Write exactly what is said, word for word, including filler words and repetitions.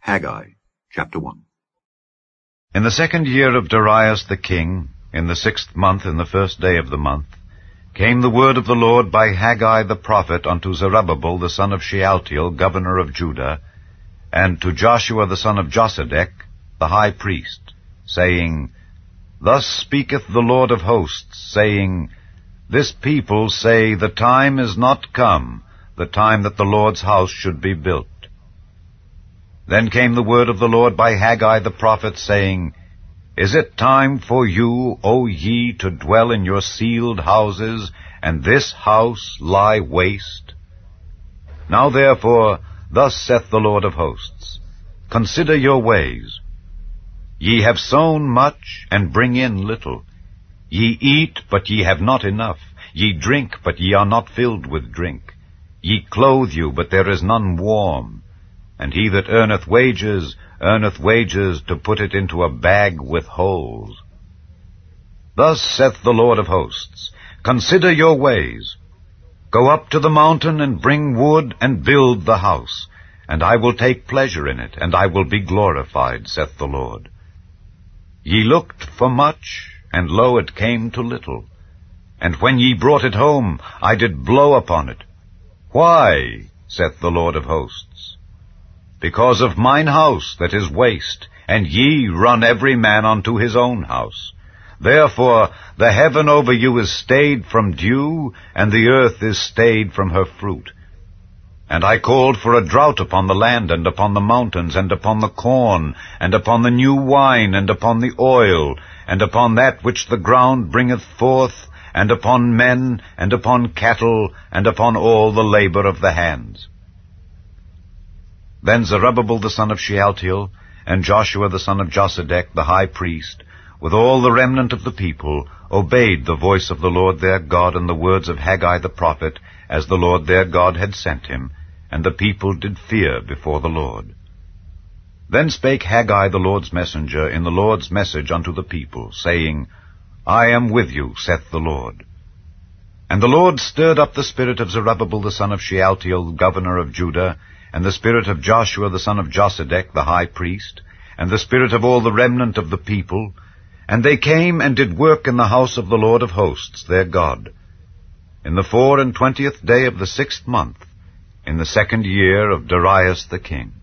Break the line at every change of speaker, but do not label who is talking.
Haggai, chapter one.
In the second year of Darius the king, in the sixth month, in the first day of the month, came the word of the Lord by Haggai the prophet unto Zerubbabel the son of Shealtiel, governor of Judah, and to Joshua the son of Josedech, the high priest, saying, Thus speaketh the Lord of hosts, saying, This people say, The time is not come, the time that the Lord's house should be built. Then came the word of the Lord by Haggai the prophet, saying, Is it time for you, O ye, to dwell in your sealed houses, and this house lie waste? Now therefore, thus saith the Lord of hosts, Consider your ways. Ye have sown much, and bring in little. Ye eat, but ye have not enough. Ye drink, but ye are not filled with drink. Ye clothe you, but there is none warm. And he that earneth wages, earneth wages to put it into a bag with holes. Thus saith the Lord of hosts, Consider your ways. Go up to the mountain, and bring wood, and build the house, and I will take pleasure in it, and I will be glorified, saith the Lord. Ye looked for much, and lo, it came to little. And when ye brought it home, I did blow upon it. Why, saith the Lord of hosts? Because of mine house that is waste, and ye run every man unto his own house. Therefore the heaven over you is stayed from dew, and the earth is stayed from her fruit. And I called for a drought upon the land, and upon the mountains, and upon the corn, and upon the new wine, and upon the oil, and upon that which the ground bringeth forth, and upon men, and upon cattle, and upon all the labor of the hands. Then Zerubbabel the son of Shealtiel, and Joshua the son of Josedech the high priest, with all the remnant of the people, obeyed the voice of the Lord their God and the words of Haggai the prophet, as the Lord their God had sent him, and the people did fear before the Lord. Then spake Haggai the Lord's messenger in the Lord's message unto the people, saying, I am with you, saith the Lord. And the Lord stirred up the spirit of Zerubbabel the son of Shealtiel, governor of Judah, and the spirit of Joshua the son of Josedech the high priest, and the spirit of all the remnant of the people, and they came and did work in the house of the Lord of hosts their God, in the four and twentieth day of the sixth month, in the second year of Darius the king.